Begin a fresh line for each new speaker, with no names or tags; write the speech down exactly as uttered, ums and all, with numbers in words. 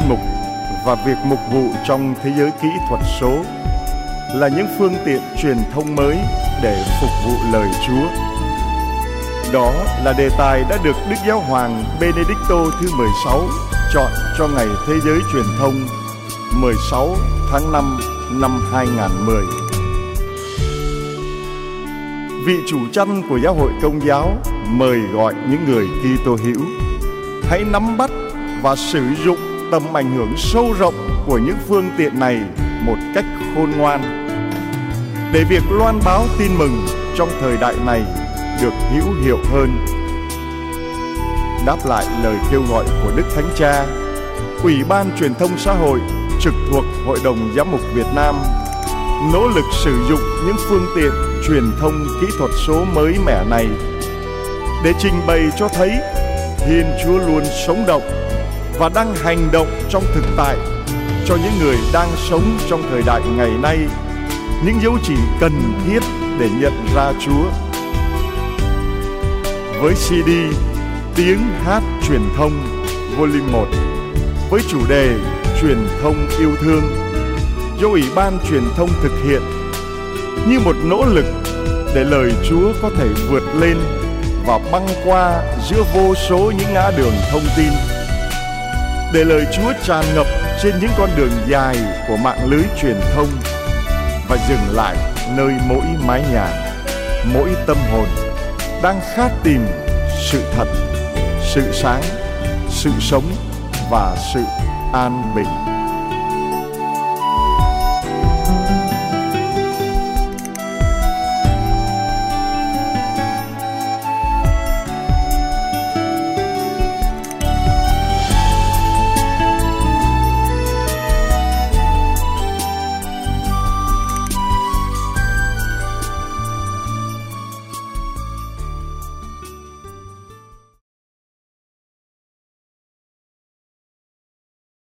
mục và việc mục vụ trong thế giới kỹ thuật số là những phương tiện truyền thông mới để phục vụ lời Chúa. Đó là đề tài đã được Đức Giáo hoàng Benedicto thứ mười sáu chọn cho Ngày Thế giới Truyền thông mười sáu tháng năm năm hai nghìn không trăm mười. Vị chủ chăn của Giáo hội Công giáo mời gọi những người Kitô hữu hãy nắm bắt và sử dụng tầm ảnh hưởng sâu rộng của những phương tiện này một cách khôn ngoan, để việc loan báo tin mừng trong thời đại này được hữu hiệu hơn. Đáp lại lời kêu gọi của Đức Thánh Cha, Ủy ban Truyền thông Xã hội trực thuộc Hội đồng Giám mục Việt Nam nỗ lực sử dụng những phương tiện truyền thông kỹ thuật số mới mẻ này để trình bày cho thấy Thiên Chúa luôn sống động và đang hành động trong thực tại cho những người đang sống trong thời đại ngày nay những dấu chỉ cần thiết để nhận ra Chúa. Với xê đê Tiếng hát truyền thông Volume một với chủ đề Truyền thông yêu thương do Ủy ban Truyền thông thực hiện như một nỗ lực để lời Chúa có thể vượt lên và băng qua giữa vô số những ngã đường thông tin, để lời Chúa tràn ngập trên những con đường dài của mạng lưới truyền thông và dừng lại nơi mỗi mái nhà, mỗi tâm hồn đang khát tìm sự thật, sự sáng, sự sống và sự an bình.